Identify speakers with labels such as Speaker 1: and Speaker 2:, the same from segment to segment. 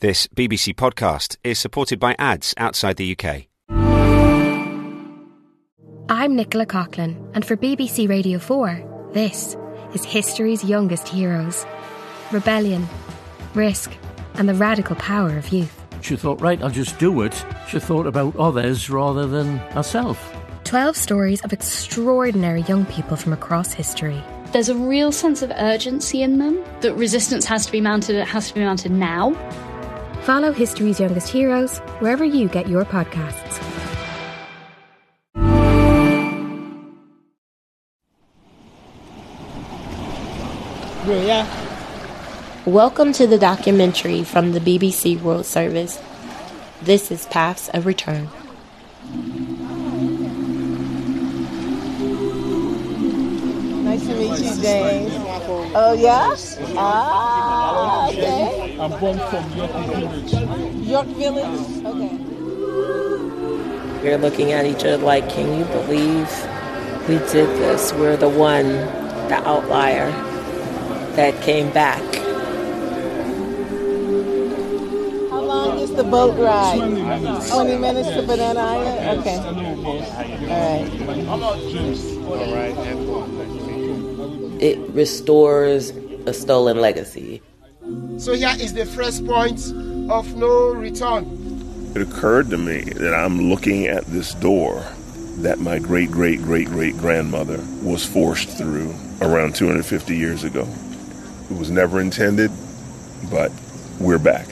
Speaker 1: This BBC podcast is supported by ads outside the UK.
Speaker 2: I'm Nicola Coughlan, and for BBC Radio 4, this is history's youngest heroes. Rebellion, risk, and the radical power of youth.
Speaker 3: She thought, right, I'll just do it. She thought about others rather than herself.
Speaker 2: 12 stories of extraordinary young people from across history.
Speaker 4: There's a real sense of urgency in them, that resistance has to be mounted, it has to be mounted now.
Speaker 2: Follow history's youngest heroes wherever you get your podcasts.
Speaker 5: Welcome to the documentary from the BBC World Service. This is Paths of Return.
Speaker 6: Nice to meet you, James. Oh, yeah? Okay.
Speaker 7: I'm born from York Village.
Speaker 6: York Village? Okay.
Speaker 8: We're looking at each other like, can you believe we did this? We're the one, the outlier that came back.
Speaker 6: How long is the boat ride?
Speaker 7: 20 minutes.
Speaker 6: 20 minutes to Banana Island? Okay.
Speaker 7: All right.
Speaker 8: It restores a stolen legacy.
Speaker 9: So here is the first point of no return.
Speaker 10: It occurred to me that I'm looking at this door that my great-great-great-great-grandmother was forced through around 250 years ago. It was never intended, but we're back.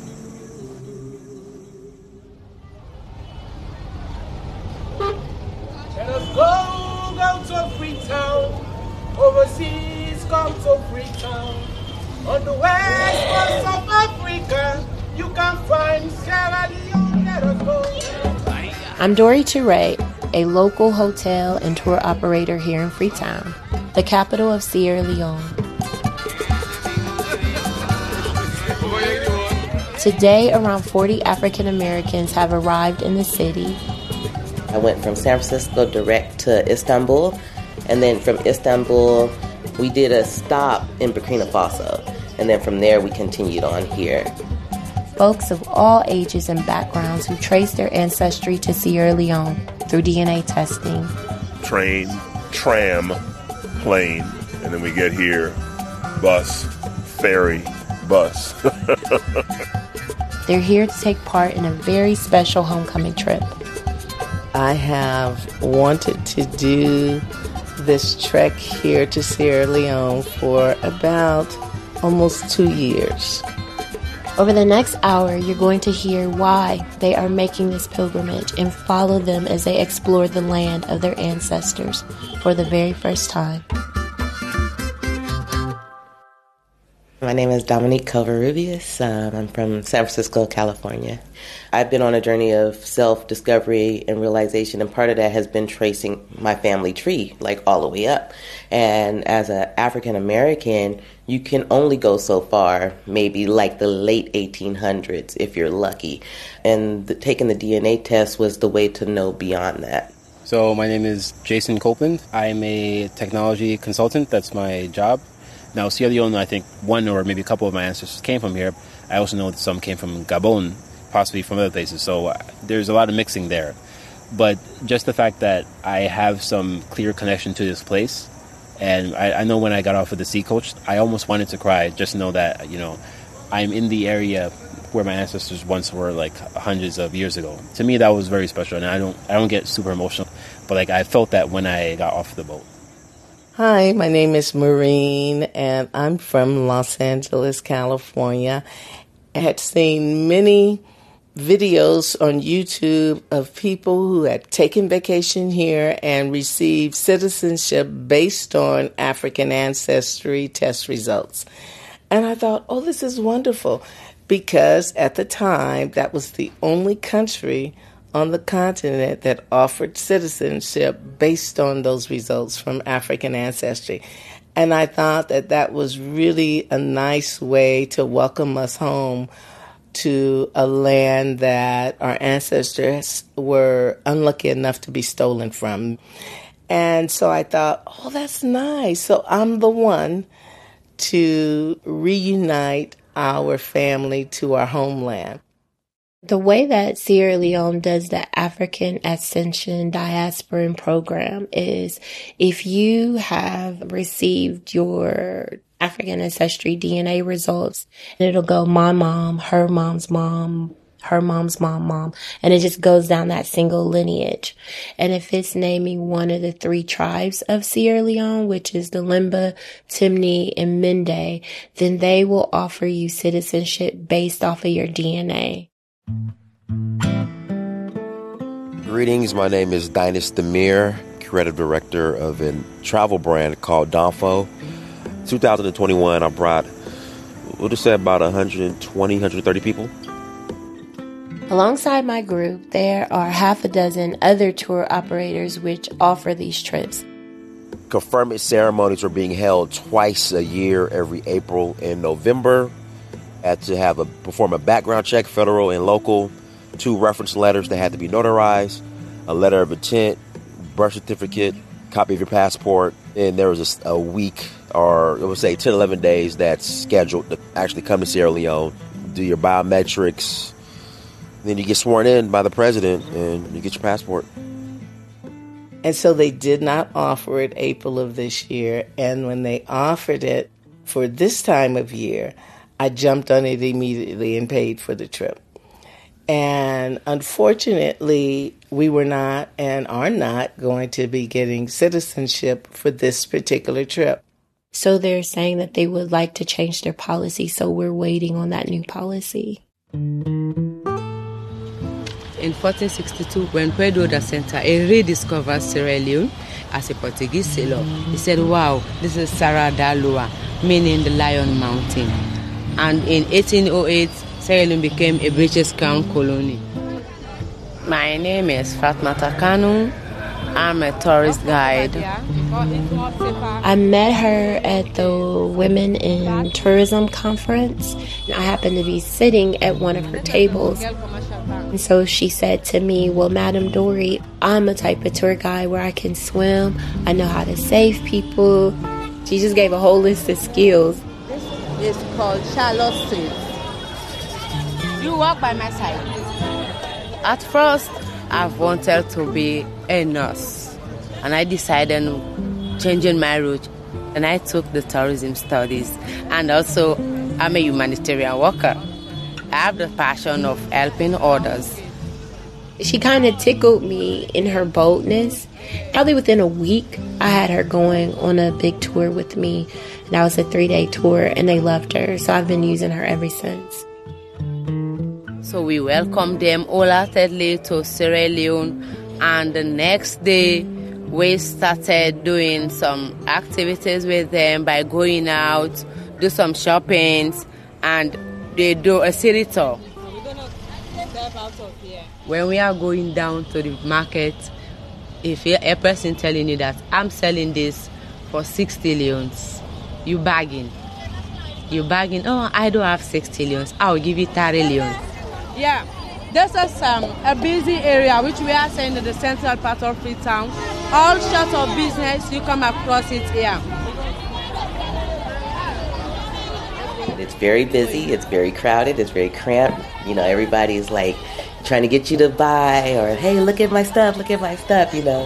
Speaker 9: Let us go to Freetown. Overseas, come to Freetown. On the west coast of Africa, you can find Sierra Leone. Let us go.
Speaker 5: I'm Dory Toure, a local hotel and tour operator here in Freetown, the capital of Sierra Leone. Today, around 40 African Americans have arrived in the city.
Speaker 8: I went from San Francisco direct to Istanbul, and then from Istanbul, we did a stop in Burkina Faso, and then from there, we continued on here.
Speaker 5: Folks of all ages and backgrounds who trace their ancestry to Sierra Leone through DNA testing.
Speaker 10: Train, tram, plane, and then we get here, bus, ferry, bus.
Speaker 5: They're here to take part in a very special homecoming trip.
Speaker 8: I have wanted to do this trek here to Sierra Leone for about almost 2 years.
Speaker 5: Over the next hour, you're going to hear why they are making this pilgrimage and follow them as they explore the land of their ancestors for the very first time.
Speaker 8: My name is Dominique Covarrubias. I'm from San Francisco, California. I've been on a journey of self-discovery and realization, and part of that has been tracing my family tree, like all the way up. And as an African-American, you can only go so far, maybe like the late 1800s, if you're lucky. And taking the DNA test was the way to know beyond that.
Speaker 11: So my name is Jason Copeland. I'm a technology consultant. That's my job. Now, Sierra Leone, I think one or maybe a couple of my ancestors came from here. I also know that some came from Gabon, possibly from other places. So there's a lot of mixing there. But just the fact that I have some clear connection to this place, and I know when I got off of the sea coach, I almost wanted to cry just to know that, you know, I'm in the area where my ancestors once were, like hundreds of years ago. To me, that was very special, and I don't get super emotional, but like I felt that when I got off the boat.
Speaker 8: Hi, my name is Maureen, and I'm from Los Angeles, California. I had seen many videos on YouTube of people who had taken vacation here and received citizenship based on African ancestry test results. And I thought, oh, this is wonderful, because at the time, that was the only country on the continent that offered citizenship based on those results from African ancestry. And I thought that that was really a nice way to welcome us home to a land that our ancestors were unlucky enough to be stolen from. And so I thought, oh, that's nice. So I'm the one to reunite our family to our homeland.
Speaker 5: The way that Sierra Leone does the African Ascension Diasporan Program is if you have received your African ancestry DNA results, and it'll go my mom, her mom's mom, her mom's mom, and it just goes down that single lineage. And if it's naming one of the 3 tribes of Sierra Leone, which is the Limba, Timni, and Mende, then they will offer you citizenship based off of your DNA.
Speaker 12: Greetings, my name is Dinas Demir, creative director of a travel brand called Donfo. 2021, I brought, we'll just say about 120, 130 people.
Speaker 5: Alongside my group, there are half a dozen other tour operators which offer these trips.
Speaker 12: Conferment ceremonies are being held twice a year, every April and November. Had to perform a background check, federal and local, 2 reference letters that had to be notarized, a letter of intent, birth certificate, copy of your passport, and there was a week, or I would say 10, 11 days that's scheduled to actually come to Sierra Leone, do your biometrics, then you get sworn in by the president and you get your passport.
Speaker 8: And so they did not offer it April of this year, and when they offered it for this time of year, I jumped on it immediately and paid for the trip. And unfortunately, we were not and are not going to be getting citizenship for this particular trip.
Speaker 5: So they're saying that they would like to change their policy, so we're waiting on that new policy.
Speaker 13: In 1462, when Pedro da Centa rediscovered Sierra Leone as a Portuguese sailor, he said, wow, this is Serra da Lua, meaning the Lion Mountain. And in 1808, Sierra Leone became a British Crown colony. My name is Fatmata Kanu. I'm a tourist guide.
Speaker 5: I met her at the Women in Tourism conference. I happened to be sitting at one of her tables. And so she said to me, well, Madam Dory, I'm a type of tour guide where I can swim. I know how to save people. She just gave a whole list of skills.
Speaker 13: This is called Charlotte Street. You walk by my side. At first, I've wanted to be a nurse, and I decided changing my route, and I took the tourism studies, and also I'm a humanitarian worker. I have the passion of helping others.
Speaker 5: She kind of tickled me in her boldness. Probably within a week, I had her going on a big tour with me, and that was a 3-day tour, and they loved her, so I've been using her ever since.
Speaker 13: So we welcomed them wholeheartedly to Sierra Leone, and the next day we started doing some activities with them by going out, do some shoppings, and they do a city tour. When we are going down to the market, if a person telling you that I'm selling this for 60 leones, you bargain. Oh, I don't have 60 leones, I'll give you 30 leones. Yeah, this is a busy area which we are saying in the central part of Freetown. All sorts of business, you come across it here.
Speaker 14: It's very busy, it's very crowded, it's very cramped. You know, everybody's like trying to get you to buy, or hey, look at my stuff, you know.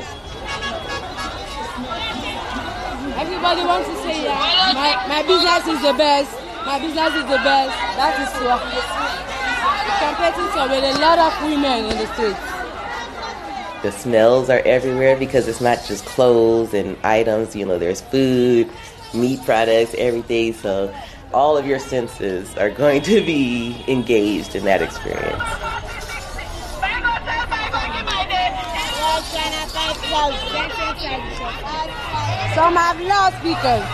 Speaker 13: Everybody wants to say, yeah, my business is the best, that is what. Competing with a lot of women in the streets.
Speaker 14: The smells are everywhere because it's not just clothes and items, you know, there's food, meat products, everything, so all of your senses are going to be engaged in that experience.
Speaker 13: Some have loudspeakers.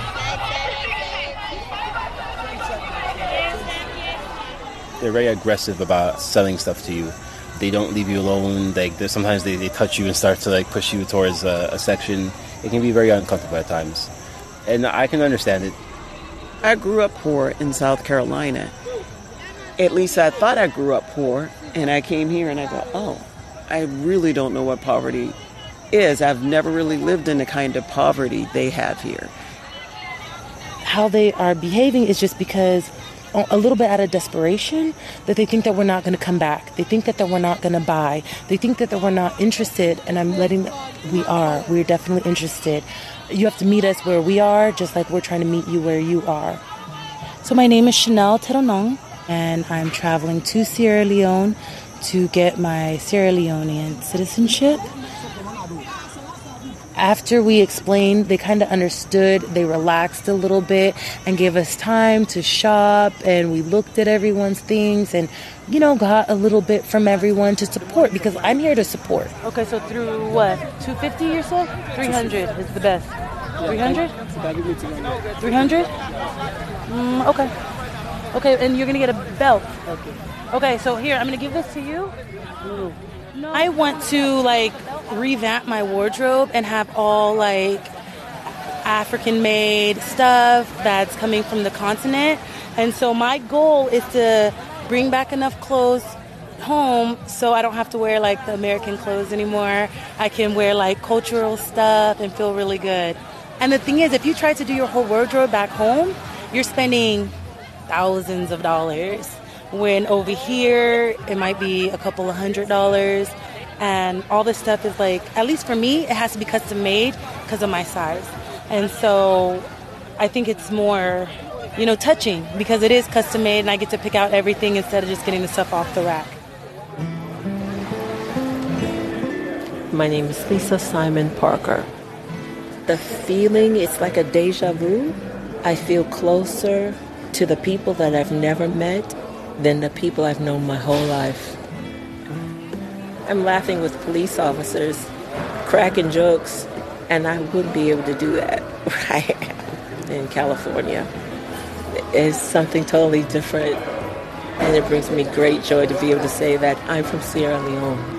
Speaker 11: They're very aggressive about selling stuff to you. They don't leave you alone. Sometimes they touch you and start to push you towards a section. It can be very uncomfortable at times. And I can understand it.
Speaker 15: I grew up poor in South Carolina. At least I thought I grew up poor. And I came here and I thought, oh, I really don't know what poverty is. I've never really lived in the kind of poverty they have here.
Speaker 16: How they are behaving is just because a little bit out of desperation, that they think that we're not going to come back. They think that we're not going to buy. They think that we're not interested, and we are. We're definitely interested. You have to meet us where we are, just like we're trying to meet you where you are. So my name is Chanel Teronong, and I'm traveling to Sierra Leone to get my Sierra Leonean citizenship. After we explained, they kind of understood, they relaxed a little bit and gave us time to shop, and we looked at everyone's things and, got a little bit from everyone to support, because I'm here to support. Okay, so through what, 250 you said? 300 is the best. 300? 300? Okay. Okay, and you're going to get a belt. Okay, so here, I'm going to give this to you. I want to revamp my wardrobe and have all African made stuff that's coming from the continent. And so my goal is to bring back enough clothes home so I don't have to wear the American clothes anymore. I can wear cultural stuff and feel really good. And the thing is, if you try to do your whole wardrobe back home, you're spending thousands of dollars. When over here, it might be a couple of $100s. And all this stuff is at least for me, it has to be custom made because of my size. And so I think it's more, touching because it is custom made and I get to pick out everything instead of just getting the stuff off the rack.
Speaker 17: My name is Lisa Simon Parker. The feeling, it's like a deja vu. I feel closer to the people that I've never met than the people I've known my whole life. I'm laughing with police officers, cracking jokes, and I wouldn't be able to do that where I am in California. It's something totally different, and it brings me great joy to be able to say that I'm from Sierra Leone.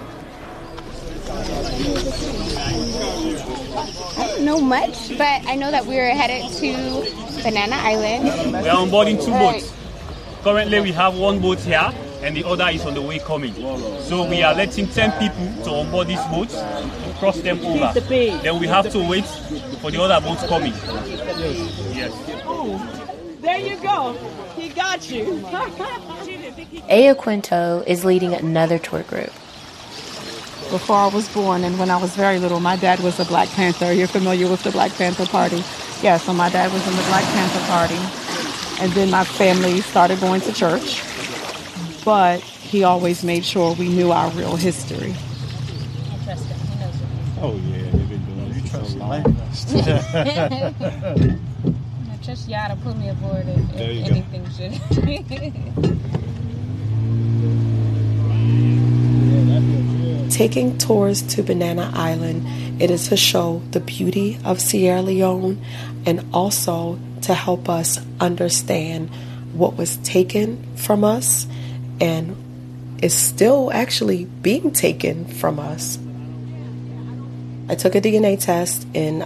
Speaker 18: I don't know much, but I know that we're headed to Banana Island.
Speaker 19: We are onboarding 2 boats. Currently, we have 1 boat here, and the other is on the way coming. So we are letting 10 people to onboard these boats and cross them over. Then we have to wait for the other boats coming. Yes.
Speaker 6: Oh, there you go. He got you.
Speaker 2: Aya Quinto is leading another tour group.
Speaker 20: Before I was born and when I was very little, my dad was a Black Panther. You're familiar with the Black Panther Party? Yeah, so my dad was in the Black Panther Party. And then my family started going to church. But he always made sure we knew our real history.
Speaker 7: I trust him. He knows what he's doing. Oh, yeah, they've been doing this for so long.
Speaker 20: I trust y'all to put me aboard if anything should.
Speaker 21: Taking tours to Banana Island, it is to show the beauty of Sierra Leone and also to help us understand what was taken from us and is still actually being taken from us. I took a DNA test in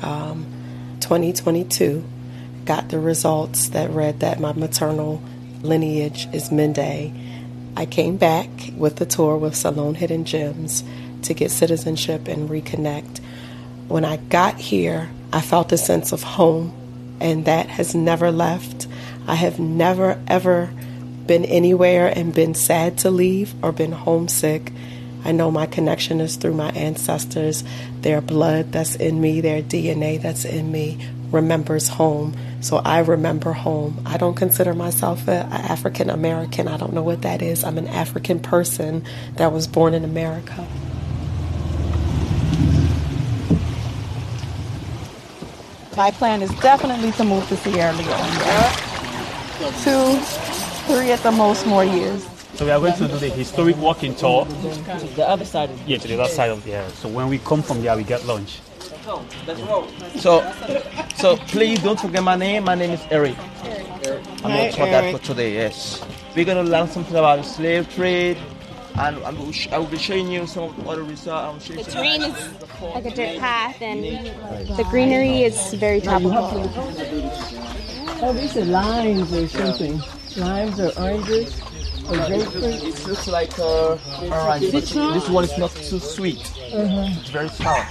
Speaker 21: 2022, got the results that read that my maternal lineage is Mende. I came back with the tour with Salone Hidden Gems to get citizenship and reconnect. When I got here, I felt a sense of home, and that has never left. I have never, ever been anywhere and been sad to leave or been homesick. I know my connection is through my ancestors. Their blood that's in me, their DNA that's in me remembers home. So I remember home. I don't consider myself an African American. I don't know what that is. I'm an African person that was born in America.
Speaker 20: My plan is definitely to move to Sierra Leone. 2, 3 at the most more years.
Speaker 19: So we are going to do the historic walking tour.
Speaker 17: To the other side.
Speaker 19: Yeah, to the other side of the area. So when we come from there, we get lunch.
Speaker 22: So please don't forget my name. My name is Eric. I'm your tour guide for today, yes. We're going to learn something about the slave trade. And I will be showing you some of the other resorts.
Speaker 18: The terrain is like a dirt path, and the greenery is very tropical.
Speaker 6: Oh, these are limes or something. Limes or oranges.
Speaker 22: It looks like orange. This one is not too sweet. It's very sour.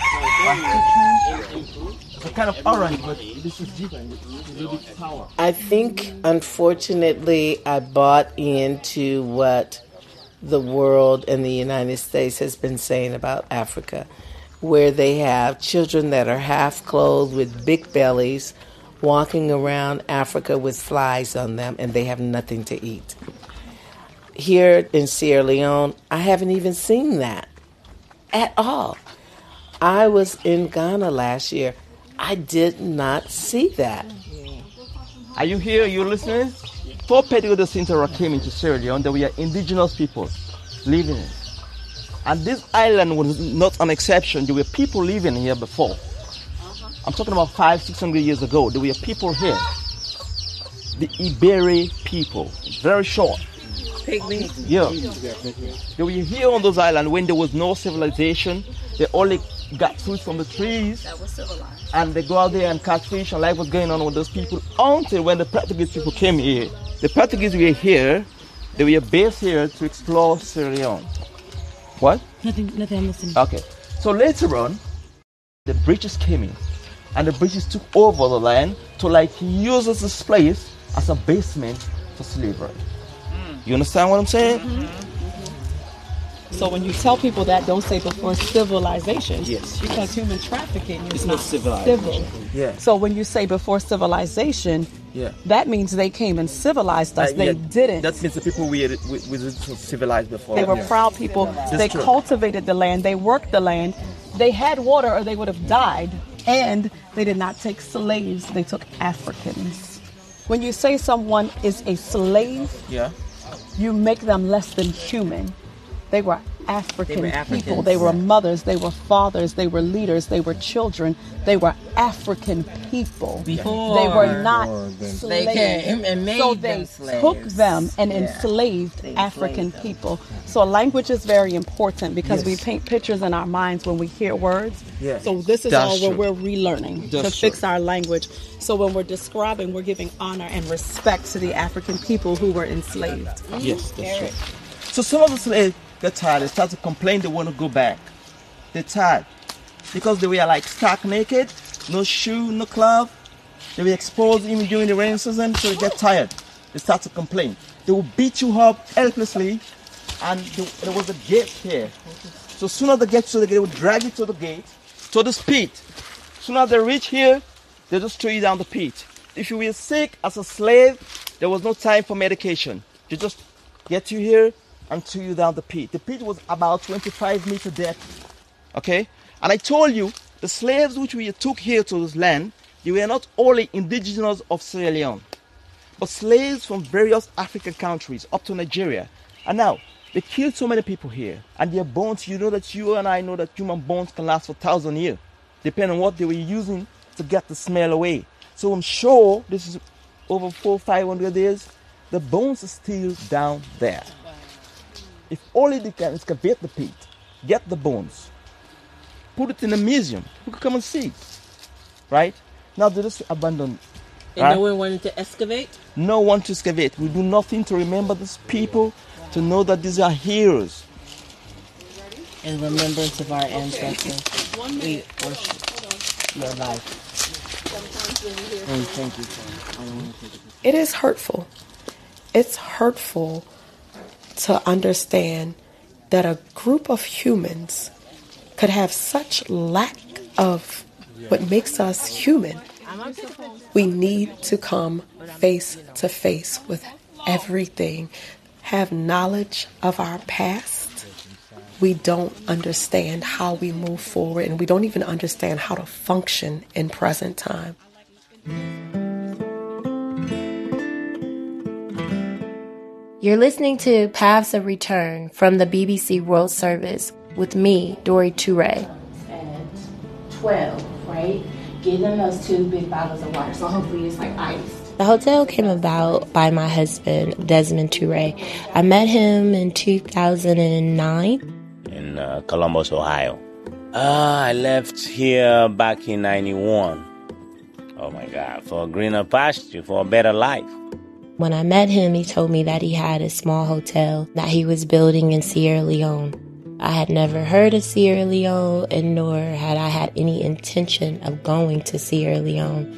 Speaker 22: It's a kind of orange, but this is different. It's a little bit sour.
Speaker 8: I think, unfortunately, I bought into what the world and the United States has been saying about Africa, where they have children that are half clothed with big bellies walking around Africa with flies on them, and they have nothing to eat. Here in Sierra Leone, I haven't even seen that at all. I was in Ghana last year. I did not see that.
Speaker 22: Are you here? Are you listening? Before Pedro de Cintura came into Sierra Leone, there were indigenous people living in it. And this island was not an exception. There were people living here before. I'm talking about 500-600 years ago. There were people here. The Iberi people. Very short.
Speaker 17: Pygmies?
Speaker 22: Yeah. They were here on those islands when there was no civilization. They only got fruit from the trees.
Speaker 17: That was civilized.
Speaker 22: And they go out there and catch fish, and life was going on with those people until when the Portuguese people came here. The Portuguese were here. They were based here to explore Sierra Leone. What?
Speaker 16: Nothing, I'm listening.
Speaker 22: Okay. So later on, the British came in. And the British took over the land to use this place as a basement for slavery. You understand what I'm saying?
Speaker 20: So when you tell people that, don't say before civilization.
Speaker 22: Yes.
Speaker 20: Because human trafficking is
Speaker 22: It's
Speaker 20: not
Speaker 22: not civilized.
Speaker 20: civil.
Speaker 22: Yeah.
Speaker 20: So when you say before civilization,
Speaker 22: Yeah.
Speaker 20: that means they came and civilized us. They
Speaker 22: Yeah,
Speaker 20: didn't.
Speaker 22: That means the people we civilized before.
Speaker 20: They were proud people. They
Speaker 22: true.
Speaker 20: cultivated the land. They worked the land. They had water or they would have died. And they did not take slaves. They took Africans. When you say someone is a slave,
Speaker 22: Yeah.
Speaker 20: you make them less than human. They were African
Speaker 17: Africans.
Speaker 20: people. They were mothers. They were fathers. They were leaders. They were children. They were African people.
Speaker 17: Before
Speaker 20: they were not slaves.
Speaker 17: they came and made
Speaker 20: so
Speaker 17: them
Speaker 20: they
Speaker 17: slaves.
Speaker 20: took them and
Speaker 17: Yeah.
Speaker 20: enslaved
Speaker 17: They
Speaker 20: African
Speaker 17: enslaved them.
Speaker 20: people. So language is very important because we
Speaker 22: Yes.
Speaker 20: paint pictures in our minds when we hear words.
Speaker 22: Yes.
Speaker 20: So this is
Speaker 22: That's
Speaker 20: all where
Speaker 22: true.
Speaker 20: we're relearning
Speaker 22: That's
Speaker 20: to fix
Speaker 22: true.
Speaker 20: our language. So when we're describing, we're giving honor and respect to the African people who were enslaved.
Speaker 22: Yes, that's true. So some of the slaves get tired. They start to complain. They want to go back. They're tired because they were stark naked, no shoe, no glove. They were exposed even during the rainy season, so they get tired. They start to complain. They will beat you up helplessly, and there was a gate here. So soon as they get to the gate, they will drag you to the gate, to this pit. Soon as they reach here, they just throw you down the pit. If you were sick as a slave, there was no time for medication. They just get you here and threw you down the pit. The pit was about 25 meters depth. Okay? And I told you, the slaves which we took here to this land, they were not only indigenous of Sierra Leone, but slaves from various African countries up to Nigeria. And now, they killed so many people here. And their bones, you know that you and I know that human bones can last for 1,000 years, depending on what they were using to get the smell away. So I'm sure this is over 400-500 years, the bones are still down there. If only they can excavate the pit, get the bones, put it in a museum, you can come and see. Right? Now they just abandoned.
Speaker 17: And
Speaker 22: right?
Speaker 17: no one wanted to excavate?
Speaker 22: No one to excavate. We do nothing to remember these people, to know that these are heroes.
Speaker 17: In remembrance of our ancestors, we worship your life.
Speaker 22: Thank you.
Speaker 21: It is hurtful. It's hurtful to understand that a group of humans could have such lack of what makes us human. We need to come face to face with everything, have knowledge of our past. We don't understand how we move forward, and we don't even understand how to function in present time.
Speaker 2: You're listening to Paths of Return from the BBC World Service with me, Dori Toure.
Speaker 1: At 12, right? Give them those 2 big bottles of water. So hopefully it's like ice.
Speaker 5: The hotel came about by my husband, Desmond Toure. I met him in 2009.
Speaker 3: In Columbus, Ohio. I left here back in 91. Oh my God, for a greener pasture, for a better life.
Speaker 5: When I met him, he told me that he had a small hotel that he was building in Sierra Leone. I had never heard of Sierra Leone, and nor had I had any intention of going to Sierra Leone.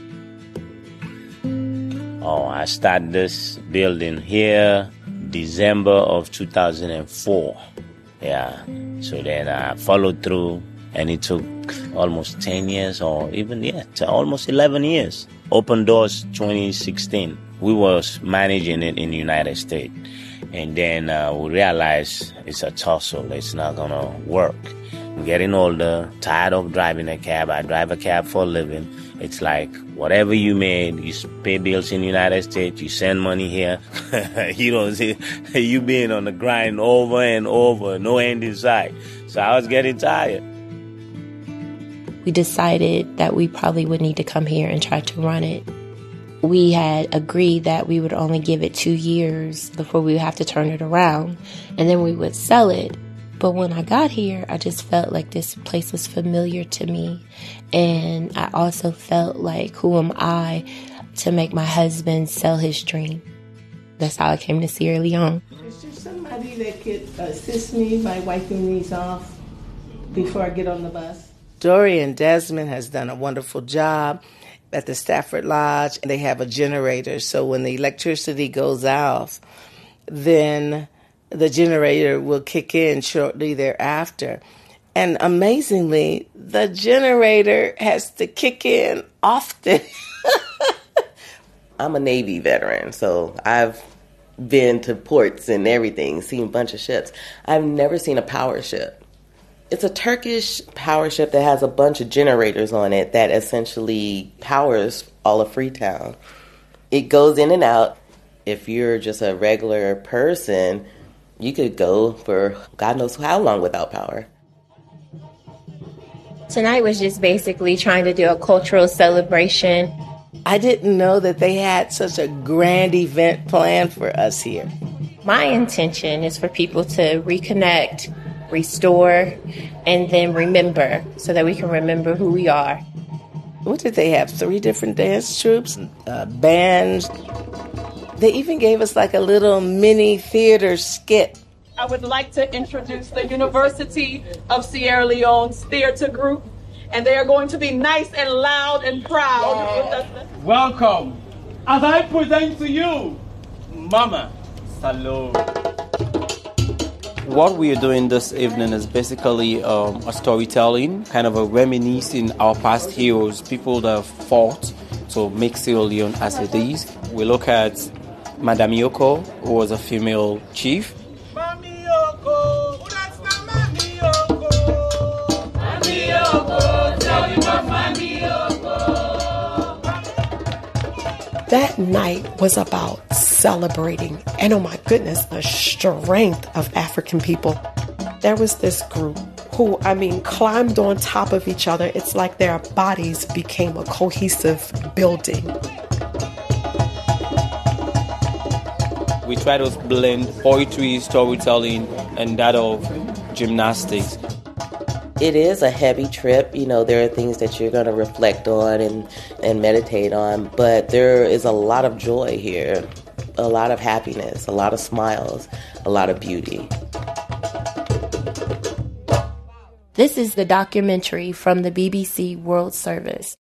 Speaker 3: Oh, I started this building here December of 2004. Yeah, so then I followed through, and it took almost 10 years or even, almost 11 years. Open Doors 2016. We was managing it in the United States. And then we realized it's a tussle. It's not going to work. I'm getting older, tired of driving a cab. I drive a cab for a living. It's like whatever you made, you pay bills in the United States, you send money here. You don't see, you being on the grind over and over, no end in sight. So I was getting tired.
Speaker 5: We decided that we probably would need to come here and try to run it. We had agreed that we would only give it 2 years before we would have to turn it around, and then we would sell it. But when I got here, I just felt like this place was familiar to me. And I also felt like, who am I to make my husband sell his dream? That's how I came to Sierra Leone.
Speaker 6: Is there somebody that could assist me by wiping these off before I get on the bus?
Speaker 8: Dorian Desmond has done a wonderful job. At the Stafford Lodge, they have a generator, so when the electricity goes off, then the generator will kick in shortly thereafter. And amazingly, the generator has to kick in often.
Speaker 14: I'm a Navy veteran, so I've been to ports and everything, seen a bunch of ships. I've never seen a power ship. It's a Turkish power ship that has a bunch of generators on it that essentially powers all of Freetown. It goes in and out. If you're just a regular person, you could go for God knows how long without power.
Speaker 5: Tonight was just basically trying to do a cultural celebration.
Speaker 8: I didn't know that they had such a grand event planned for us here.
Speaker 5: My intention is for people to reconnect, restore, and then remember, so that we can remember who we are.
Speaker 8: What did they have? 3 different dance troupes, bands. They even gave us like a little mini theater skit.
Speaker 4: I would like to introduce the University of Sierra Leone's theater group, and they are going to be nice and loud and proud.
Speaker 9: Welcome. As I present to you, Mama Salud.
Speaker 23: What we are doing this evening is basically a storytelling, kind of a reminiscing our past heroes, people that have fought to make Sierra Leone as it is. We look at Madame Yoko, who was a female chief.
Speaker 9: Mami Yoko, that's not Mami Yoko. Mami Yoko, tell me about Mami Yoko.
Speaker 21: That night was about celebrating, and oh my goodness, the strength of African people. There was this group who, climbed on top of each other. It's like their bodies became a cohesive building.
Speaker 23: We try to blend poetry, storytelling, and that of gymnastics.
Speaker 14: It is a heavy trip. You know, there are things that you're going to reflect on and meditate on, but there is a lot of joy here, a lot of happiness, a lot of smiles, a lot of beauty.
Speaker 5: This is the documentary from the BBC World Service.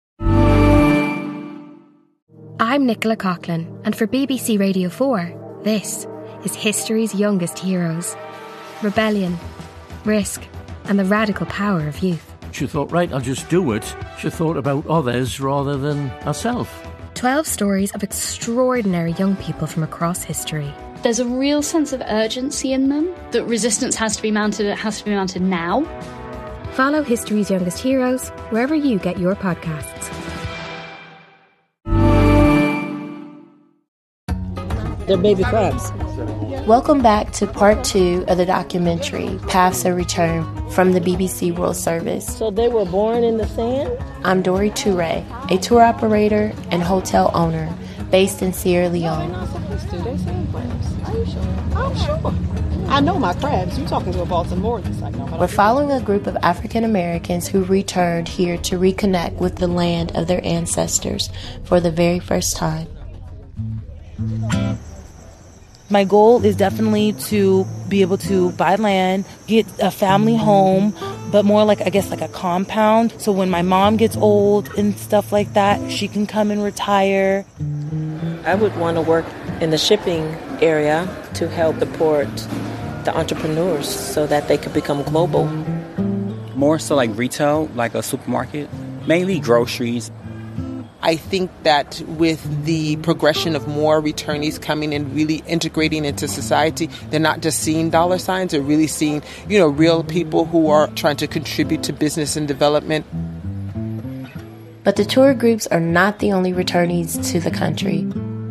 Speaker 2: I'm Nicola Coughlan, and for BBC Radio 4, this is history's youngest heroes. Rebellion, risk, and the radical power of youth.
Speaker 24: She thought, right, I'll just do it. She thought about others rather than herself.
Speaker 2: 12 stories of extraordinary young people from across history.
Speaker 25: There's a real sense of urgency in them, that resistance has to be mounted, it has to be mounted now.
Speaker 2: Follow History's Youngest Heroes wherever you get your podcasts.
Speaker 26: They're baby crabs.
Speaker 5: Welcome back to part 2 of the documentary, Paths of Return, from the BBC World Service.
Speaker 26: So they were born in the sand?
Speaker 5: I'm Dori Toure, a tour operator and hotel owner based in Sierra Leone.
Speaker 6: Are you sure? I'm sure. I know my crabs. You're talking to a Baltimorean.
Speaker 5: We're following a group of African Americans who returned here to reconnect with the land of their ancestors for the very first time.
Speaker 16: My goal is definitely to be able to buy land, get a family home, but more like, I guess, like a compound. So when my mom gets old and stuff like that, she can come and retire.
Speaker 17: I would want to work in the shipping area to help support the entrepreneurs so that they could become global.
Speaker 23: More so like retail, like a supermarket, mainly groceries.
Speaker 7: I think that with the progression of more returnees coming and really integrating into society, they're not just seeing dollar signs, they're really seeing, real people who are trying to contribute to business and development.
Speaker 5: But the tour groups are not the only returnees to the country.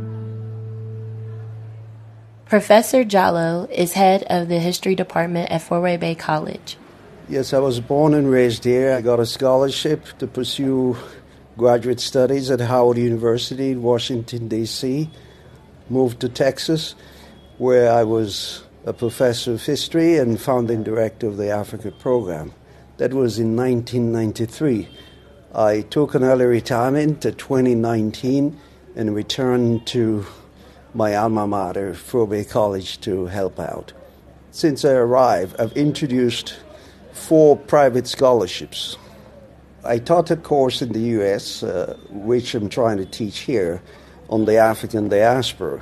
Speaker 5: Professor Jallow is head of the history department at Fourah Bay College.
Speaker 10: Yes, I was born and raised here. I got a scholarship to pursue graduate studies at Howard University in Washington, D.C. Moved to Texas, where I was a professor of history and founding director of the Africa program. That was in 1993. I took an early retirement at 2019 and returned to my alma mater, Fourah Bay College, to help out. Since I arrived, I've introduced 4 private scholarships. I taught a course in the U.S., which I'm trying to teach here, on the African diaspora.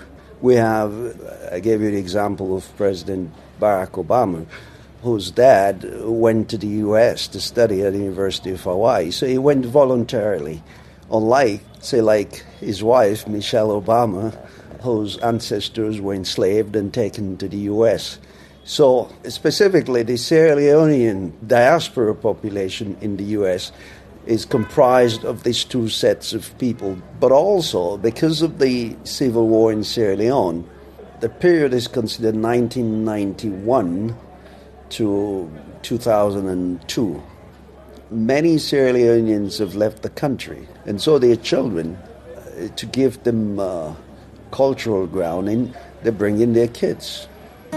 Speaker 10: I gave you the example of President Barack Obama, whose dad went to the U.S. to study at the University of Hawaii. So he went voluntarily, unlike, say, like his wife, Michelle Obama, whose ancestors were enslaved and taken to the U.S. So specifically, the Sierra Leonean diaspora population in the U.S. is comprised of these 2 sets of people. But also, because of the civil war in Sierra Leone, the period is considered 1991 to 2002. Many Sierra Leoneans have left the country, and so their children, to give them cultural grounding, they bring in their kids.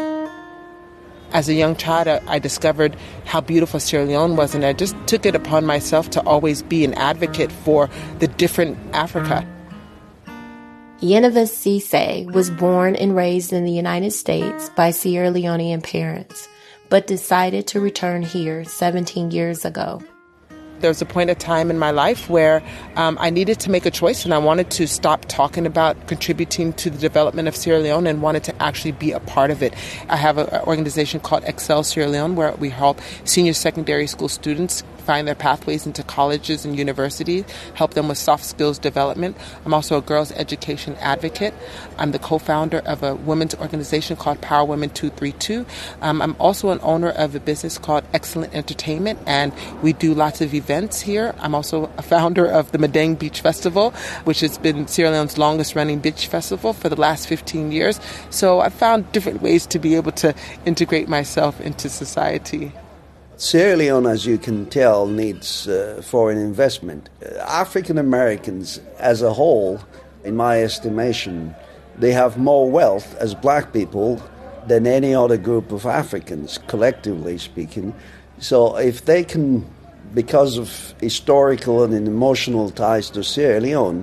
Speaker 7: As a young child, I discovered how beautiful Sierra Leone was, and I just took it upon myself to always be an advocate for the different Africa.
Speaker 5: Yeneva Cisse was born and raised in the United States by Sierra Leonean parents, but decided to return here 17 years ago.
Speaker 7: There was a point of time in my life where I needed to make a choice, and I wanted to stop talking about contributing to the development of Sierra Leone and wanted to actually be a part of it. I have an organization called Excel Sierra Leone, where we help senior secondary school students find their pathways into colleges and universities, help them with soft skills development. I'm also a girls' education advocate. I'm the co-founder of a women's organization called Power Women 232. I'm also an owner of a business called Excellent Entertainment, and we do lots of events here. I'm also a founder of the Madang Beach Festival, which has been Sierra Leone's longest running beach festival for the last 15 years. So I've found different ways to be able to integrate myself into society.
Speaker 10: Sierra Leone, as you can tell, needs foreign investment. African Americans as a whole, in my estimation, they have more wealth as black people than any other group of Africans, collectively speaking. So if they can, because of historical and emotional ties to Sierra Leone,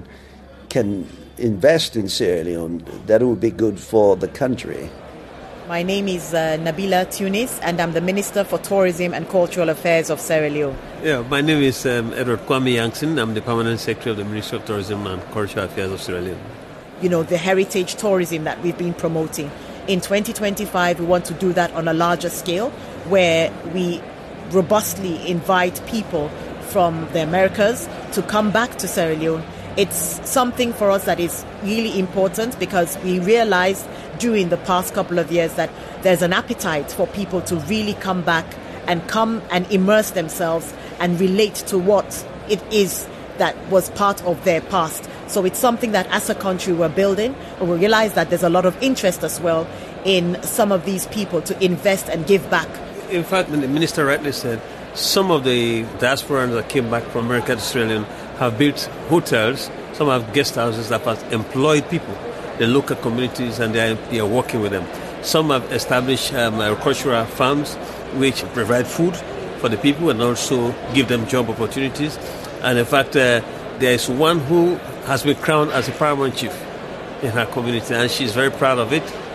Speaker 10: can invest in Sierra Leone, that would be good for the country.
Speaker 11: My name is Nabila Tunis, and I'm the Minister for Tourism and Cultural Affairs of Sierra Leone.
Speaker 12: Yeah, my name is Edward Kwame Yankson. I'm the Permanent Secretary of the Ministry of Tourism and Cultural Affairs of Sierra Leone.
Speaker 11: You know, the heritage tourism that we've been promoting. In 2025, we want to do that on a larger scale, where we robustly invite people from the Americas to come back to Sierra Leone. It's something for us that is really important because we realized during the past couple of years that there's an appetite for people to really come back and come and immerse themselves and relate to what it is that was part of their past. So it's something that as a country we're building, and we realize that there's a lot of interest as well in some of these people to invest and give back.
Speaker 12: In fact, the minister rightly said, some of the diasporans that came back from America to Sierra Leone have built hotels, some have guest houses that have employed people, the local communities, and they are working with them. Some have established agricultural farms which provide food for the people and also give them job opportunities. And in fact, there is one who has been crowned as a paramount chief in her community, and she's very proud of it.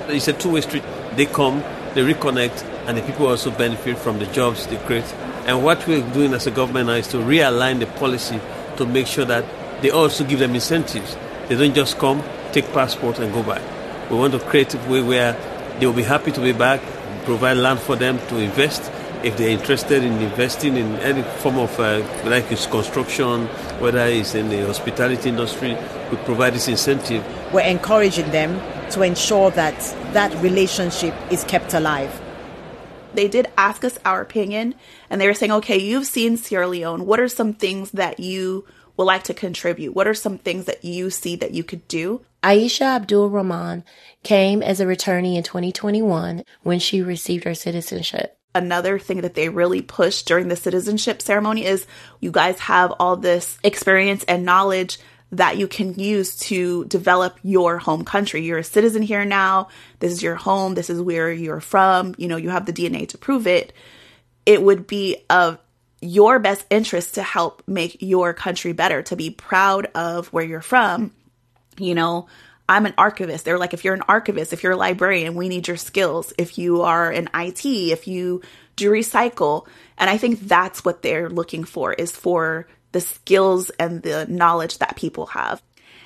Speaker 12: It's a two-way street. They come, they reconnect, and the people also benefit from the jobs they create. And what we're doing as a government now is to realign the policy to make sure that they also give them incentives. They don't just come, take passport, and go back. We want to create a way where they will be happy to be back, provide land for them to invest. If they're interested in investing in any form of, like it's construction, whether it's in the hospitality industry, we provide this incentive.
Speaker 11: We're encouraging them to ensure that that relationship is kept alive.
Speaker 13: They did ask us our opinion, and they were saying, okay, you've seen Sierra Leone. What are some things that you would like to contribute? What are some things that you see that you could do?
Speaker 5: Aisha Abdul Rahman came as a returnee in 2021 when she received her citizenship.
Speaker 13: Another thing that they really pushed during the citizenship ceremony is you guys have all this experience and knowledge that you can use to develop your home country. You're a citizen here now. This is your home. This is where you're from. You know, you have the DNA to prove it. It would be of your best interest to help make your country better, to be proud of where you're from. You know, I'm an archivist. They're like, if you're an archivist, if you're a librarian, we need your skills. If you are an IT, if you do recycle. And I think that's what they're looking for, is for the skills and the knowledge that people have.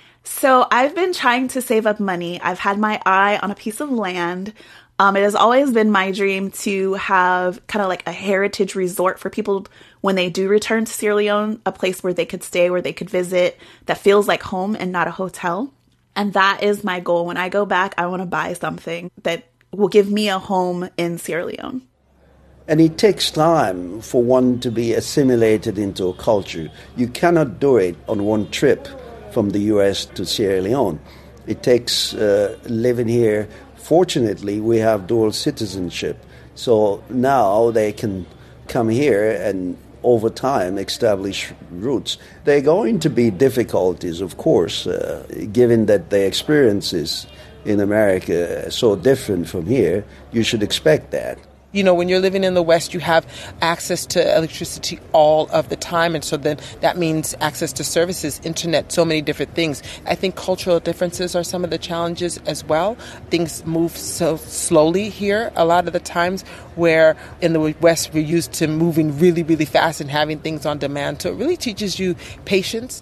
Speaker 13: So I've been trying to save up money. I've had my eye on a piece of land. It has always been my dream to have kind of like a heritage resort for people when they do return to Sierra Leone, a place where they could stay, where they could visit, that feels like home and not a hotel. And that is my goal. When I go back, I want to buy something that will give me a home in Sierra Leone.
Speaker 10: And it takes time for one to be assimilated into a culture. You cannot do it on one trip from the U.S. to Sierra Leone. It takes living here. Fortunately, we have dual citizenship. So now they can come here and over time establish roots. There are going to be difficulties, of course, given that the experiences in America are so different from here. You should expect that.
Speaker 7: You know, when you're living in the West, you have access to electricity all of the time. And so then that means access to services, internet, so many different things. I think cultural differences are some of the challenges as well. Things move so slowly here a lot of the times, where in the West we're used to moving really, really fast and having things on demand. So it really teaches you patience.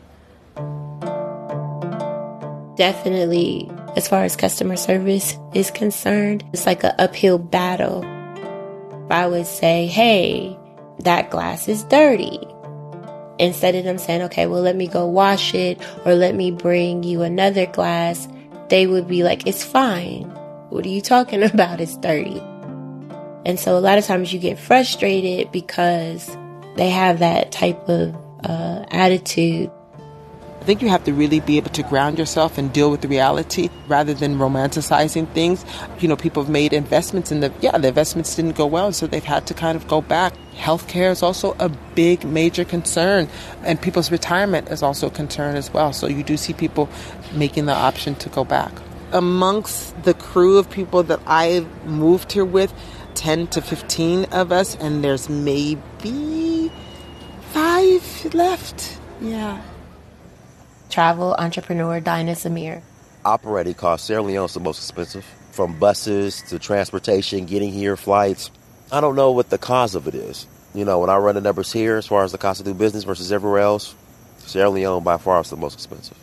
Speaker 5: Definitely, as far as customer service is concerned, it's like an uphill battle. I would say, hey, that glass is dirty. Instead of them saying, okay, well, let me go wash it, or let me bring you another glass, they would be like, it's fine. What are you talking about? It's dirty. And so a lot of times you get frustrated because they have that type of attitude.
Speaker 7: I think you have to really be able to ground yourself and deal with the reality rather than romanticizing things. You know, people have made investments the investments didn't go well, so they've had to kind of go back. Healthcare is also a big, major concern, and people's retirement is also a concern as well. So you do see people making the option to go back. Amongst the crew of people that I've moved here with, 10 to 15 of us, and there's maybe 5 left. Yeah.
Speaker 5: Travel entrepreneur Dinah Zamir.
Speaker 15: Operating costs, Sierra Leone is the most expensive. From buses to transportation, getting here, flights. I don't know what the cause of it is. You know, when I run the numbers here, as far as the cost of doing business versus everywhere else, Sierra Leone by far is the most expensive.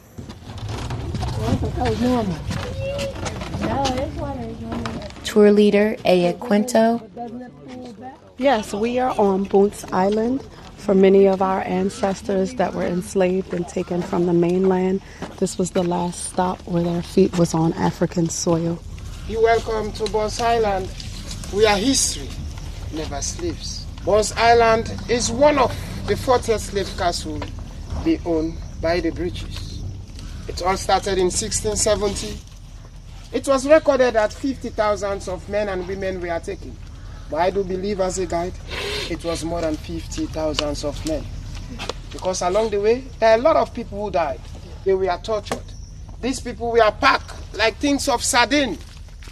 Speaker 5: Tour leader Aya Quinto.
Speaker 18: Yes, we are on Boots Island. For many of our ancestors that were enslaved and taken from the mainland, this was the last stop where their feet was on African soil.
Speaker 9: You're welcome to Boss Island. We are history, never slaves. Boss Island is one of the 40th slave castles be owned by the British. It all started in 1670. It was recorded that 50,000 of men and women were taken. But I do believe, as a guide, it was more than 50,000 of men. Because along the way, there are a lot of people who died. They were tortured. These people were packed like things of sardine.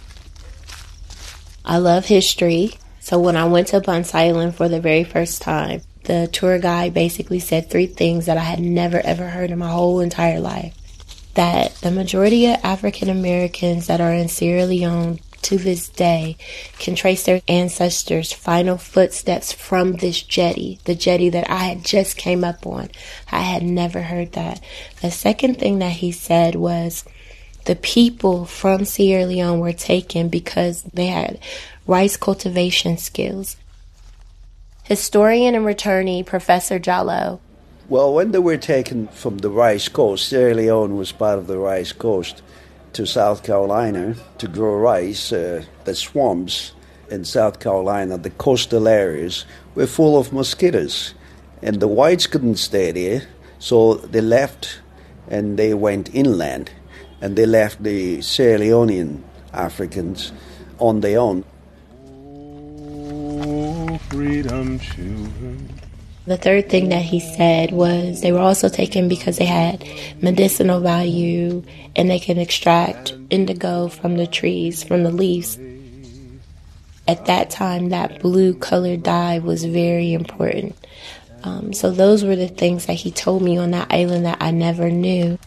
Speaker 5: I love history. So when I went to Boss Island for the very first time, the tour guide basically said 3 things that I had never, ever heard in my whole entire life. That the majority of African Americans that are in Sierra Leone to this day can trace their ancestors' final footsteps from this jetty, the jetty that I had just came up on. I had never heard that. The second thing that he said was the people from Sierra Leone were taken because they had rice cultivation skills. Historian and returnee Professor Jallow.
Speaker 10: Well, when they were taken from the rice coast, Sierra Leone was part of the rice coast, to South Carolina to grow rice, the swamps in South Carolina, the coastal areas, were full of mosquitoes. And the whites couldn't stay there, so they left and they went inland. And they left the Sierra Leonean Africans on their own.
Speaker 1: Oh, freedom children.
Speaker 5: The third thing that he said was they were also taken because they had medicinal value and they can extract indigo from the trees, from the leaves. At that time, that blue-colored dye was very important. So those were the things that he told me on that island that I never knew.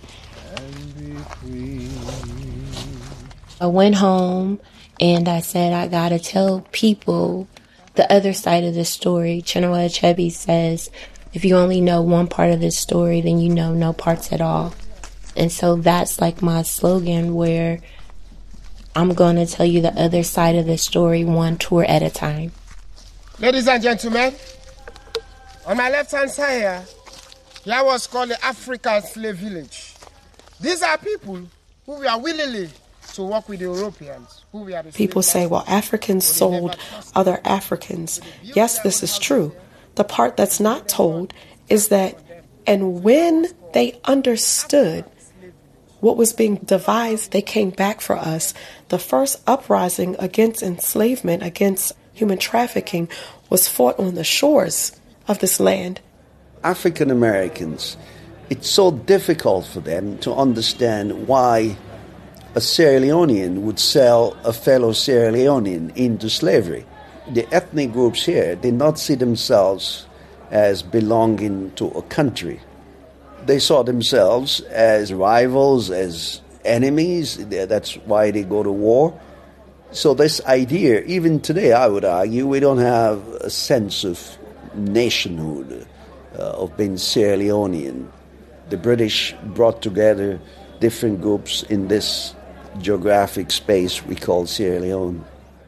Speaker 5: I went home and I said, I gotta tell people the other side of the story. Chinua Achebe says, if you only know one part of this story, then you know no parts at all. And so that's like my slogan, where I'm going to tell you the other side of the story, one tour at a time.
Speaker 9: Ladies and gentlemen, on my left-hand side here was called the African Slave Village. These are people who were willingly to work with the Europeans.
Speaker 21: People say, well, Africans sold other Africans. Yes, this is true. The part that's not told is that, and when they understood what was being devised, they came back for us. The first uprising against enslavement, against human trafficking, was fought on the shores of this land.
Speaker 10: African Americans, it's so difficult for them to understand why a Sierra Leonean would sell a fellow Sierra Leonean into slavery. The ethnic groups here did not see themselves as belonging to a country. They saw themselves as rivals, as enemies. That's why they go to war. So this idea, even today, I would argue, we don't have a sense of nationhood, of being Sierra Leonean. The British brought together different groups in this geographic space we call Sierra Leone.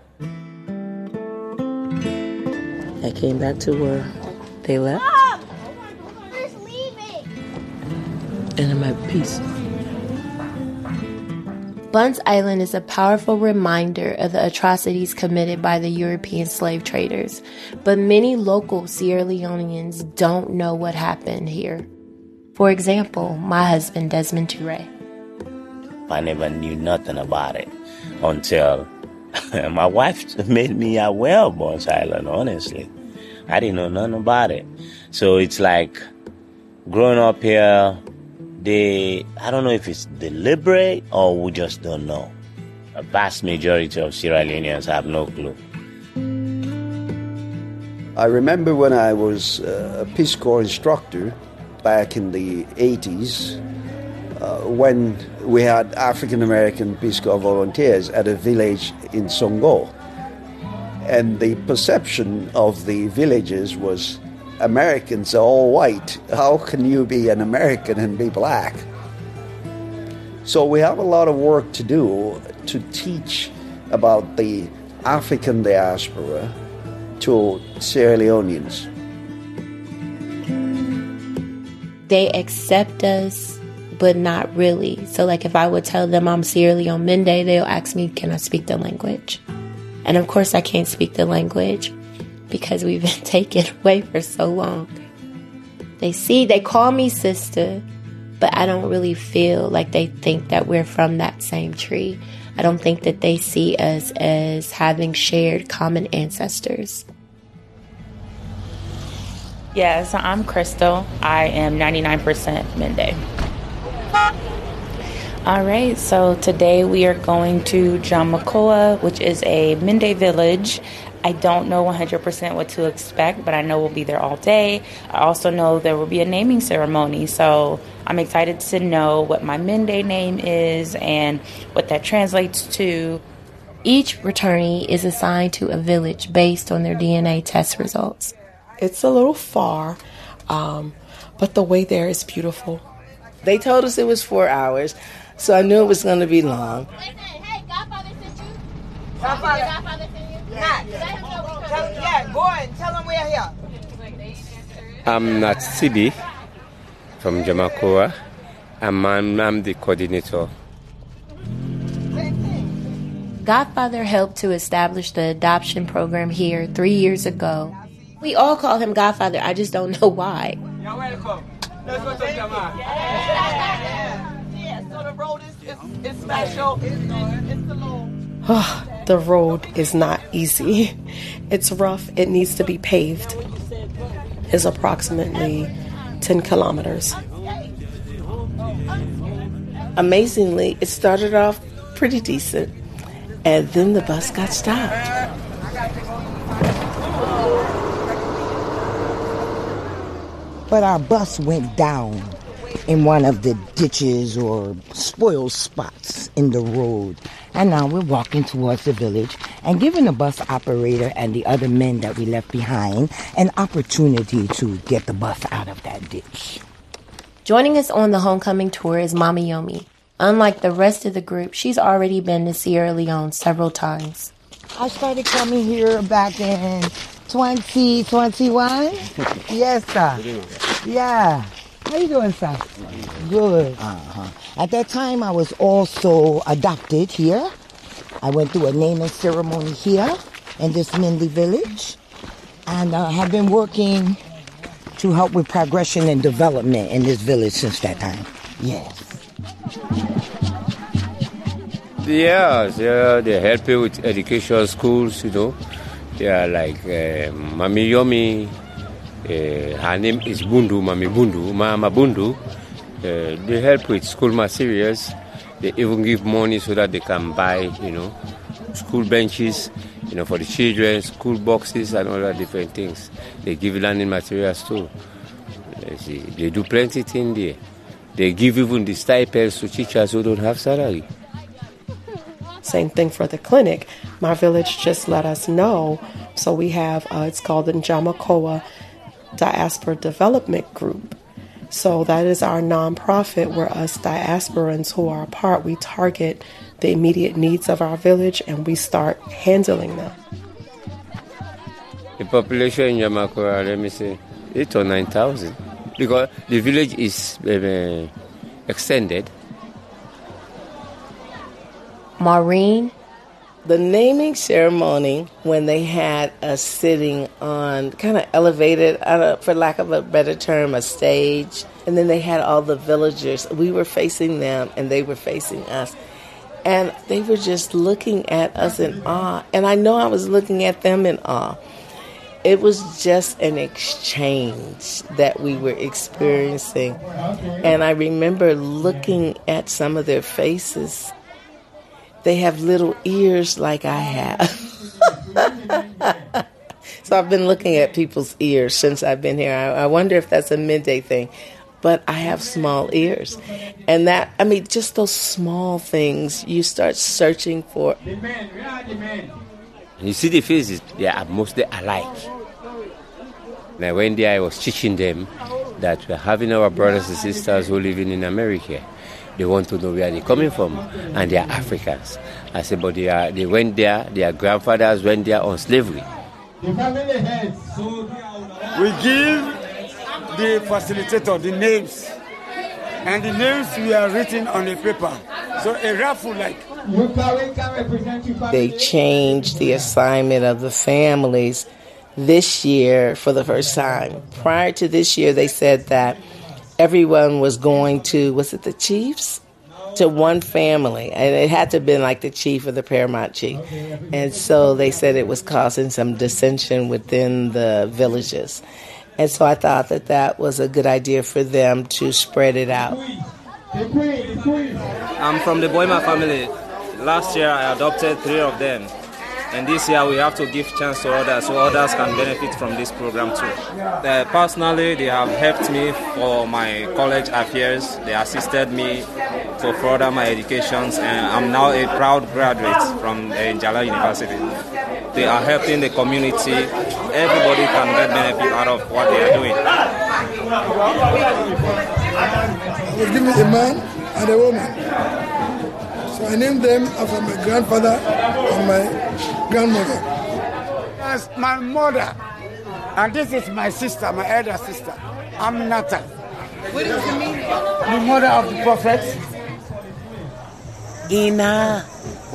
Speaker 17: I came back to where they left. And I'm at peace.
Speaker 5: Bunce Island is a powerful reminder of the atrocities committed by the European slave traders, but many local Sierra Leoneans don't know what happened here. For example, my husband, Desmond Toure.
Speaker 3: I never knew nothing about it until my wife made me aware of Bunce Island, honestly. I didn't know nothing about it. So it's like growing up here, I don't know if it's deliberate or we just don't know. A vast majority of Sierra Leoneans have no clue.
Speaker 10: I remember when I was a Peace Corps instructor back in the 80s, when we had African-American Peace Corps volunteers at a village in Songo. And the perception of the villagers was, Americans are all white. How can you be an American and be black? So we have a lot of work to do to teach about the African diaspora to Sierra Leoneans.
Speaker 5: They accept us, but not really. So like if I would tell them I'm Sierra Leone Mende, they'll ask me, can I speak the language? And of course I can't speak the language because we've been taken away for so long. They call me sister, but I don't really feel like they think that we're from that same tree. I don't think that they see us as having shared common ancestors.
Speaker 8: Yeah, so I'm Crystal. I am 99% Mende. All right, so today we are going to Jamakoa, which is a Mende village. I don't know 100% what to expect, but I know we'll be there all day. I also know there will be a naming ceremony, so I'm excited to know what my Mende name is and what that translates to.
Speaker 5: Each returnee is assigned to a village based on their DNA test results.
Speaker 21: It's a little far, but the way there is beautiful.
Speaker 4: They told us it was 4 hours, so I knew it was going to be long.
Speaker 14: Hey, Godfather sent you? Godfather sent you?
Speaker 19: Yeah, go and tell them we're here.
Speaker 20: I'm not Sibi from Jamakoa. I'm the coordinator.
Speaker 5: Godfather helped to establish the adoption program here 3 years ago. We all call him Godfather, I just don't know why.
Speaker 19: You're welcome. Let's go to Jama. Yeah, so the road is special. It's the low.
Speaker 21: The road is not easy. It's rough. It needs to be paved. It's approximately 10 kilometers.
Speaker 4: Amazingly, it started off pretty decent, and then the bus got stopped.
Speaker 22: But our bus went down in one of the ditches or spoiled spots in the road. And now we're walking towards the village and giving the bus operator and the other men that we left behind an opportunity to get the bus out of that ditch.
Speaker 5: Joining us on the homecoming tour is Mama Yomi. Unlike the rest of the group, she's already been to Sierra Leone several times.
Speaker 22: I started coming here back in 2021. Yes, sir. Yeah. How you doing, sir? Good. At that time, I was also adopted here. I went through a naming ceremony here in this Mende village, and have been working to help with progression and development in this village since that time. Yes.
Speaker 20: Yeah, they help you with education schools, you know. Yeah, like Mami Yomi, her name is Bundu, Mami Bundu, Mama Bundu. They help with school materials. They even give money so that they can buy, you know, school benches, you know, for the children, school boxes and all that different things. They give learning materials too. They do plenty things there. They give even the stipends to teachers who don't have salary.
Speaker 21: Same thing for the clinic. My village just let us know. So we have, it's called the Njamakoa Diaspora Development Group. So that is our nonprofit where us diasporans who are a part, we target the immediate needs of our village and we start handling them.
Speaker 20: The population in Njamakoa, let me say, 8,000 or 9,000. Because the village is extended.
Speaker 5: Maureen?
Speaker 4: The naming ceremony, when they had us sitting on, kind of elevated, for lack of a better term, a stage, and then they had all the villagers. We were facing them, and they were facing us. And they were just looking at us in awe. And I know I was looking at them in awe. It was just an exchange that we were experiencing. And I remember looking at some of their faces. They have little ears like I have. So I've been looking at people's ears since I've been here. I wonder if that's a midday thing. But I have small ears. And that, I mean, just those small things you start searching for.
Speaker 20: You see the faces, they are mostly alike. Now when I was teaching them that we're having our brothers and sisters who are living in America. They want to know where they're coming from, and they are Africans. I said, but they went there, their grandfathers went there on slavery.
Speaker 24: We give the facilitator the names, and the names were written on the paper. So a raffle like.
Speaker 4: They changed the assignment of the families this year for the first time. Prior to this year, they said that everyone was going to, was it the chiefs? To one family. And it had to have been like the chief or the paramount chief. And so they said it was causing some dissension within the villages. And so I thought that that was a good idea for them to spread it out.
Speaker 27: I'm from the Boima family. Last year I adopted 3 of them.
Speaker 2: And this year we have to give chance to others so others can benefit from this program too. Personally, they have helped me for my college affairs. They assisted me to further my educations, and I'm now a proud graduate from Njala University. They are helping the community. Everybody can get benefit out of what they are doing.
Speaker 6: I was given a man and a woman. So I named them after my grandfather and my grandmother.
Speaker 24: That's my mother. And this is my sister, my elder sister. I'm Nata.
Speaker 19: What does it mean?
Speaker 24: The mother of the prophets.
Speaker 16: Ina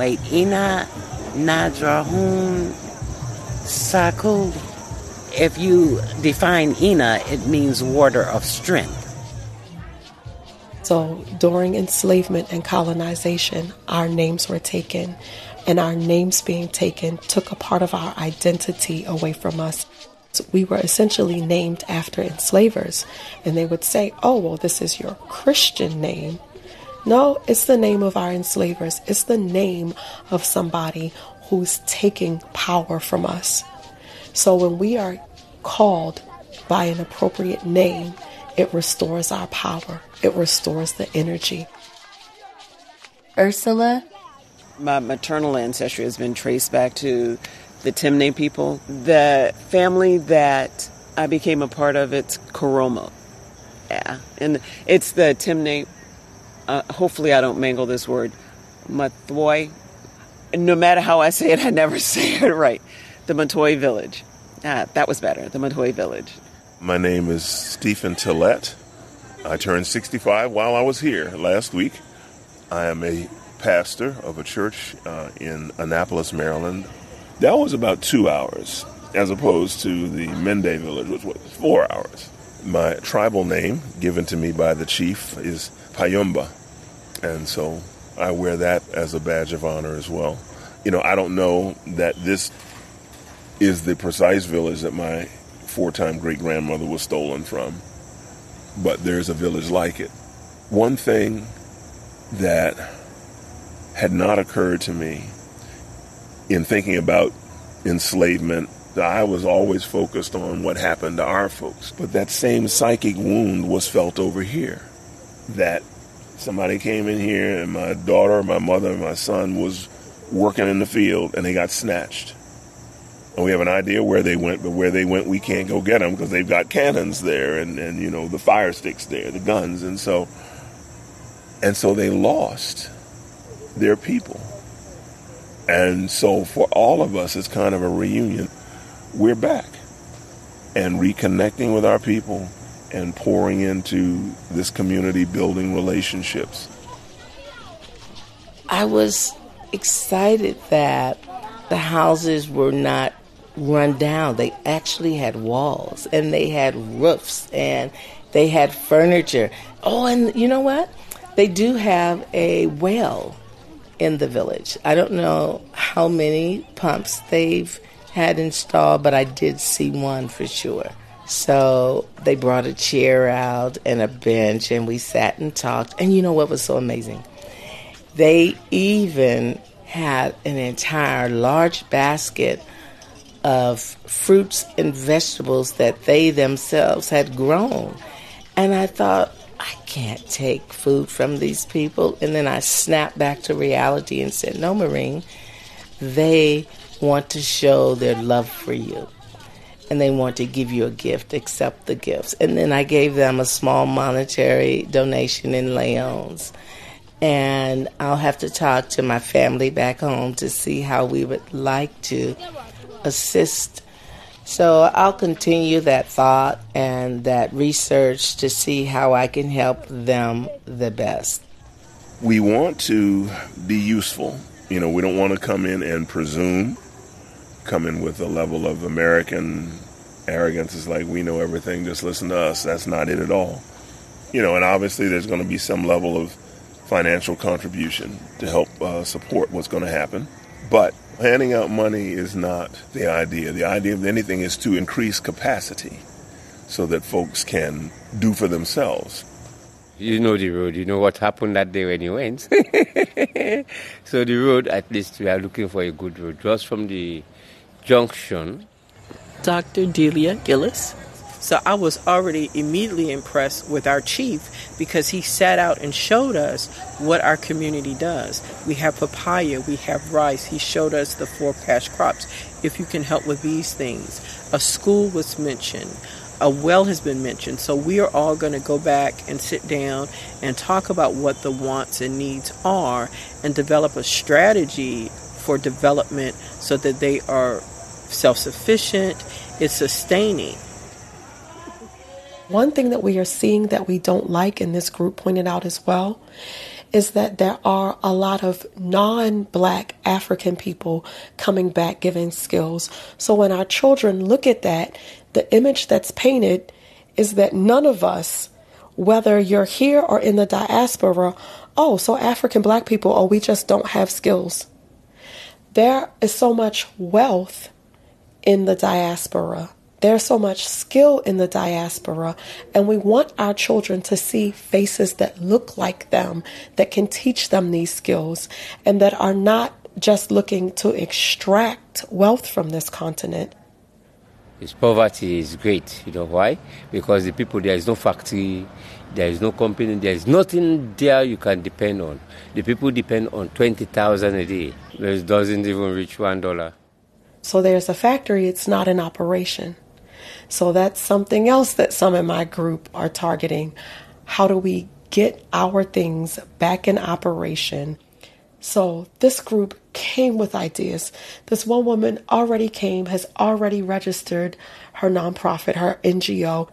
Speaker 16: Nadrahun Saku. If you define Ina, it means water of strength.
Speaker 21: So during enslavement and colonization, our names were taken, and our names being taken took a part of our identity away from us. So we were essentially named after enslavers, and they would say, oh, well, this is your Christian name. No, it's the name of our enslavers. It's the name of somebody who's taking power from us. So when we are called by an appropriate name, it restores our power. It restores the energy.
Speaker 5: Ursula?
Speaker 23: My maternal ancestry has been traced back to the Temne people. The family that I became a part of, it's Koromo. Yeah, and it's the Temne, hopefully I don't mangle this word, Matoi. No matter how I say it, I never say it right. The Matoi village. That was better, the Matoi village.
Speaker 1: My name is Stephen Tillett. I turned 65 while I was here last week. I am a pastor of a church in Annapolis, Maryland. That was about 2 hours, as opposed to the Mende village, which was 4 hours. My tribal name, given to me by the chief, is Payumba, and so I wear that as a badge of honor as well. You know, I don't know that this is the precise village that my four-time great-grandmother was stolen from, but there's a village like it. One thing that had not occurred to me in thinking about enslavement, I was always focused on what happened to our folks, but that same psychic wound was felt over here, that somebody came in here and my daughter, my mother, and my son was working in the field and they got snatched. And we have an idea where they went, but where they went, we can't go get them because they've got cannons there and you know, the fire sticks there, the guns. And so they lost their people. And so for all of us, it's kind of a reunion. We're back and reconnecting with our people and pouring into this community, building relationships.
Speaker 4: I was excited that the houses were not run down. They actually had walls and they had roofs and they had furniture. Oh, and you know what? They do have a well in the village. I don't know how many pumps they've had installed, but I did see one for sure. So they brought a chair out and a bench and we sat and talked. And you know what was so amazing? They even had an entire large basket of fruits and vegetables that they themselves had grown. And I thought, I can't take food from these people. And then I snapped back to reality and said, no, Maureen, they want to show their love for you. And they want to give you a gift, accept the gifts. And then I gave them a small monetary donation in leones. And I'll have to talk to my family back home to see how we would like to assist. So I'll continue that thought and that research to see how I can help them the best.
Speaker 1: We want to be useful. You know, we don't want to come in and presume, come in with a level of American arrogance. It's like, we know everything, just listen to us. That's not it at all. You know, and obviously there's going to be some level of financial contribution to help support what's going to happen. But handing out money is not the idea. The idea of anything is to increase capacity so that folks can do for themselves.
Speaker 20: You know the road. You know what happened that day when you went. So the road, at least we are looking for a good road. Just from the junction.
Speaker 17: Dr. Delia Gillis. So I was already immediately impressed with our chief because he sat out and showed us what our community does. We have papaya, we have rice. He showed us the 4 cash crops. If you can help with these things. A school was mentioned. A well has been mentioned. So we are all going to go back and sit down and talk about what the wants and needs are and develop a strategy for development so that they are self-sufficient, it's sustaining.
Speaker 18: One thing that we are seeing that we don't like, and this group pointed out as well, is that there are a lot of non-Black African people coming back giving skills. So when our children look at that, the image that's painted is that none of us, whether you're here or in the diaspora, oh, so African Black people, oh, we just don't have skills. There is so much wealth in the diaspora. There's so much skill in the diaspora, and we want our children to see faces that look like them, that can teach them these skills, and that are not just looking to extract wealth from this continent.
Speaker 20: This poverty is great. You know why? Because the people, there is no factory, there is no company, there is nothing there you can depend on. The people depend on 20,000 a day. It doesn't even reach $1.
Speaker 18: So there's a factory, it's not in operation. So that's something else that some in my group are targeting. How do we get our things back in operation? So this group came with ideas. This one woman already came, has already registered her nonprofit, her NGO.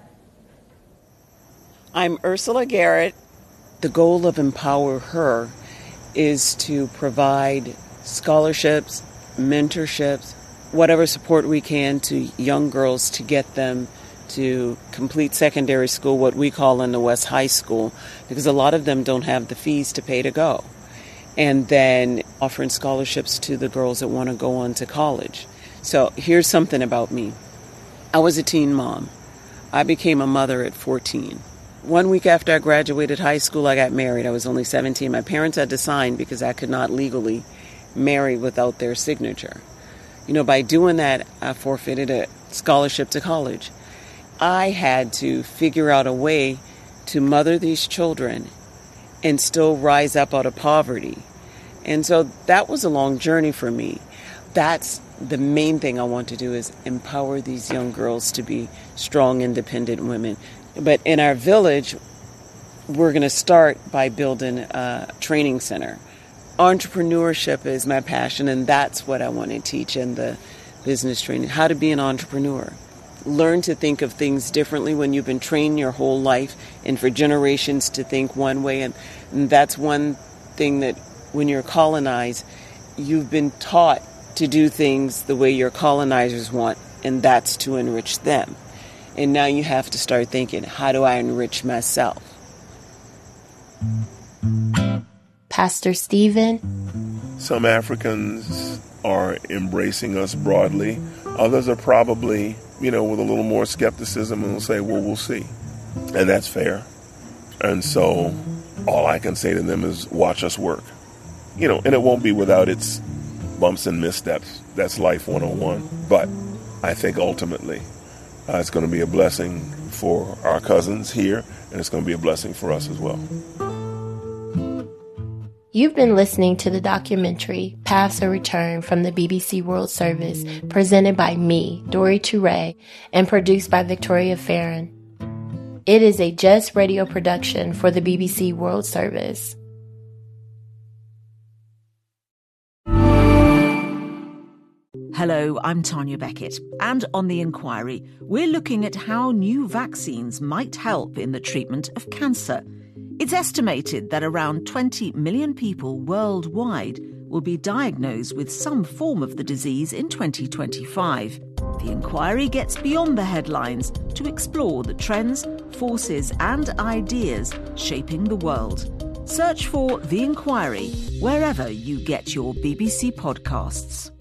Speaker 23: I'm Ursula Garrett. The goal of Empower Her is to provide scholarships, mentorships, whatever support we can to young girls to get them to complete secondary school, what we call in the West high school, because a lot of them don't have the fees to pay to go. And then offering scholarships to the girls that want to go on to college. So here's something about me. I was a teen mom. I became a mother at 14. 1 week after I graduated high school, I got married. I was only 17. My parents had to sign because I could not legally marry without their signature. You know, by doing that, I forfeited a scholarship to college. I had to figure out a way to mother these children and still rise up out of poverty. And so that was a long journey for me. That's the main thing I want to do, is empower these young girls to be strong, independent women. But in our village, we're going to start by building a training center. Entrepreneurship is my passion, and that's what I want to teach in the business training, how to be an entrepreneur. Learn to think of things differently when you've been trained your whole life and for generations to think one way. And that's one thing that when you're colonized, you've been taught to do things the way your colonizers want, and that's to enrich them. And now you have to start thinking, how do I enrich myself?
Speaker 5: Pastor Stephen.
Speaker 1: Some Africans are embracing us broadly. Others are probably, with a little more skepticism and will say, well, we'll see. And that's fair. And so all I can say to them is watch us work. And it won't be without its bumps and missteps. That's life 101. But I think ultimately it's going to be a blessing for our cousins here, and it's going to be a blessing for us as well.
Speaker 5: You've been listening to the documentary Paths of Return from the BBC World Service, presented by me, Dori Toure, and produced by Victoria Farron. It is a Just Radio production for the BBC World Service.
Speaker 7: Hello, I'm Tanya Beckett, and on The Inquiry, we're looking at how new vaccines might help in the treatment of cancer. It's estimated that around 20 million people worldwide will be diagnosed with some form of the disease in 2025. The Inquiry gets beyond the headlines to explore the trends, forces and ideas shaping the world. Search for The Inquiry wherever you get your BBC podcasts.